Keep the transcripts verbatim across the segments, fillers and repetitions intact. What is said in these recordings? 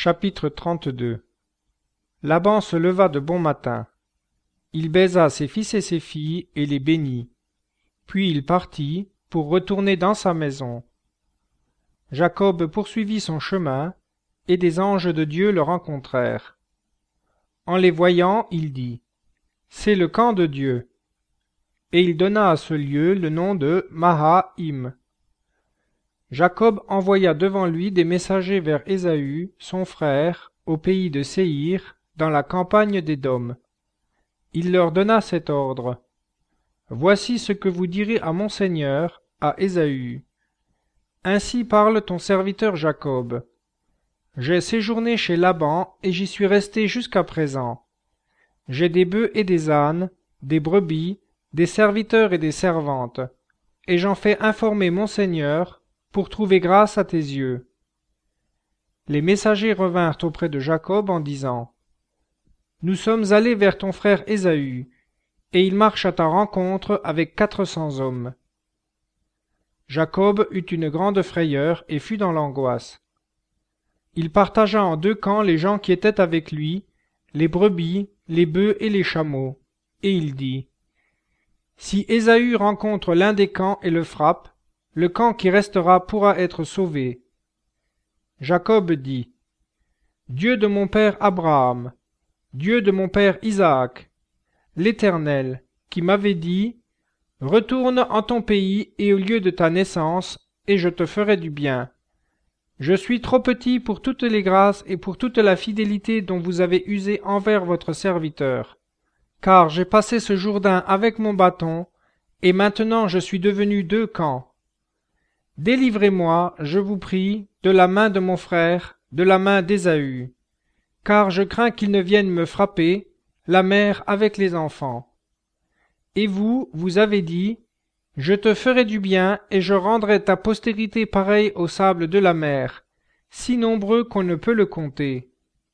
Chapitre trente-deux. Laban se leva de bon matin. Il baisa ses fils et ses filles et les bénit. Puis il partit pour retourner dans sa maison. Jacob poursuivit son chemin, et des anges de Dieu le rencontrèrent. En les voyant, il dit : « C'est le camp de Dieu. » Et il donna à ce lieu le nom de Maha-im. Jacob envoya devant lui des messagers vers Ésaü, son frère, au pays de Séhir, dans la campagne d'Édom. Il leur donna cet ordre : « Voici ce que vous direz à mon seigneur, à Ésaü. Ainsi parle ton serviteur Jacob. J'ai séjourné chez Laban et j'y suis resté jusqu'à présent. J'ai des bœufs et des ânes, des brebis, des serviteurs et des servantes, et j'en fais informer mon seigneur pour trouver grâce à tes yeux. » Les messagers revinrent auprès de Jacob en disant : « Nous sommes allés vers ton frère Ésaü, et il marche à ta rencontre avec quatre cents hommes. » Jacob eut une grande frayeur et fut dans l'angoisse. Il partagea en deux camps les gens qui étaient avec lui, les brebis, les bœufs et les chameaux, et il dit : « Si Ésaü rencontre l'un des camps et le frappe, le camp qui restera pourra être sauvé. » Jacob dit : « Dieu de mon père Abraham, Dieu de mon père Isaac, l'Éternel, qui m'avait dit : Retourne en ton pays et au lieu de ta naissance, et je te ferai du bien. Je suis trop petit pour toutes les grâces et pour toute la fidélité dont vous avez usé envers votre serviteur, car j'ai passé ce Jourdain avec mon bâton, et maintenant je suis devenu deux camps. Délivrez-moi, je vous prie, de la main de mon frère, de la main d'Ésaü, car je crains qu'il ne vienne me frapper, la mère avec les enfants. Et vous, vous avez dit : Je te ferai du bien, et je rendrai ta postérité pareille au sable de la mer, si nombreux qu'on ne peut le compter. »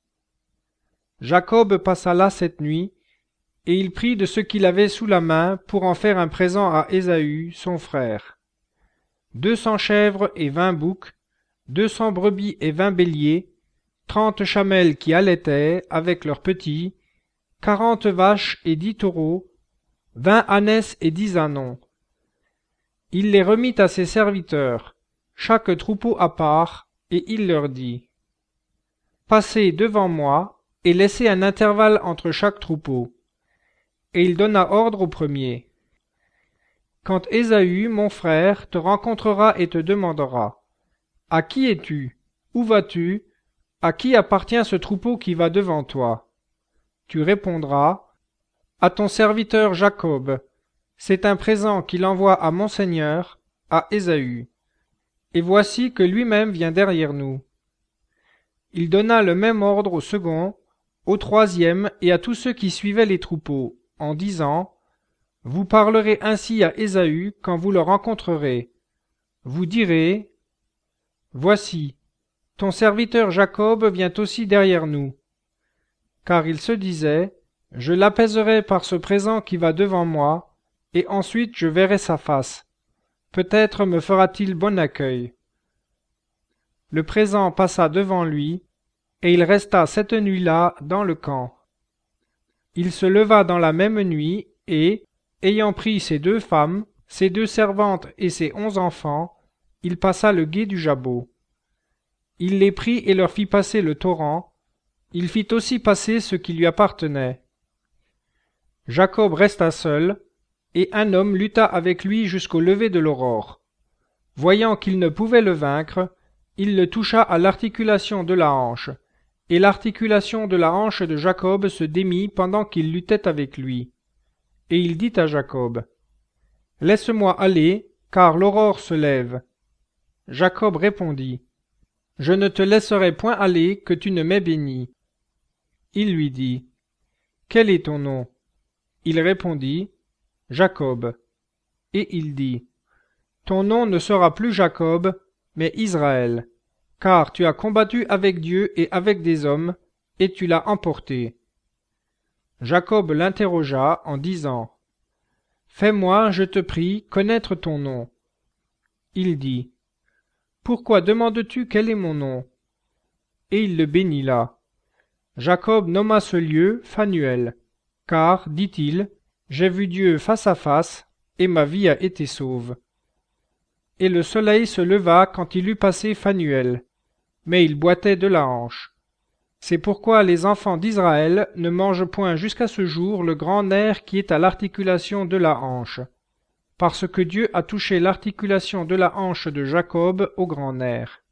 Jacob passa là cette nuit, et il prit de ce qu'il avait sous la main pour en faire un présent à Ésaü, son frère. Deux cents chèvres et vingt boucs, deux cents brebis et vingt béliers, trente chamelles qui allaitaient avec leurs petits, quarante vaches et dix taureaux, vingt ânesses et dix ânons. Il les remit à ses serviteurs, chaque troupeau à part, et il leur dit : « Passez devant moi, et laissez un intervalle entre chaque troupeau. » Et il donna ordre au premier : « Quand Ésaü, mon frère, te rencontrera et te demandera : À qui es-tu ? Où vas-tu ? À qui appartient ce troupeau qui va devant toi ? Tu répondras : À ton serviteur Jacob. C'est un présent qu'il envoie à mon seigneur, à Ésaü. Et voici que lui-même vient derrière nous. » Il donna le même ordre au second, au troisième et à tous ceux qui suivaient les troupeaux, en disant : « Vous parlerez ainsi à Ésaü quand vous le rencontrerez. Vous direz : Voici, ton serviteur Jacob vient aussi derrière nous. » Car il se disait : « Je l'apaiserai par ce présent qui va devant moi, et ensuite je verrai sa face. Peut-être me fera-t-il bon accueil. » Le présent passa devant lui, et il resta cette nuit-là dans le camp. Il se leva dans la même nuit, et, ayant pris ses deux femmes, ses deux servantes et ses onze enfants, il passa le gué du Jabot. Il les prit et leur fit passer le torrent. Il fit aussi passer ce qui lui appartenait. Jacob resta seul, et un homme lutta avec lui jusqu'au lever de l'aurore. Voyant qu'il ne pouvait le vaincre, il le toucha à l'articulation de la hanche, et l'articulation de la hanche de Jacob se démit pendant qu'il luttait avec lui. Et il dit à Jacob : « Laisse-moi aller, car l'aurore se lève. » Jacob répondit : « Je ne te laisserai point aller que tu ne m'aies béni. » Il lui dit : « Quel est ton nom ? » Il répondit : « Jacob. » Et il dit : « Ton nom ne sera plus Jacob, mais Israël, car tu as combattu avec Dieu et avec des hommes, et tu l'as emporté. » Jacob l'interrogea en disant : « Fais-moi, je te prie, connaître ton nom. » Il dit : « Pourquoi demandes-tu quel est mon nom ? et il le bénit là. Jacob nomma ce lieu Phanuel, car, dit-il, j'ai vu Dieu face à face, et ma vie a été sauve. Et le soleil se leva quand il eut passé Phanuel, mais il boitait de la hanche. C'est pourquoi les enfants d'Israël ne mangent point jusqu'à ce jour le grand nerf qui est à l'articulation de la hanche, parce que Dieu a touché l'articulation de la hanche de Jacob au grand nerf.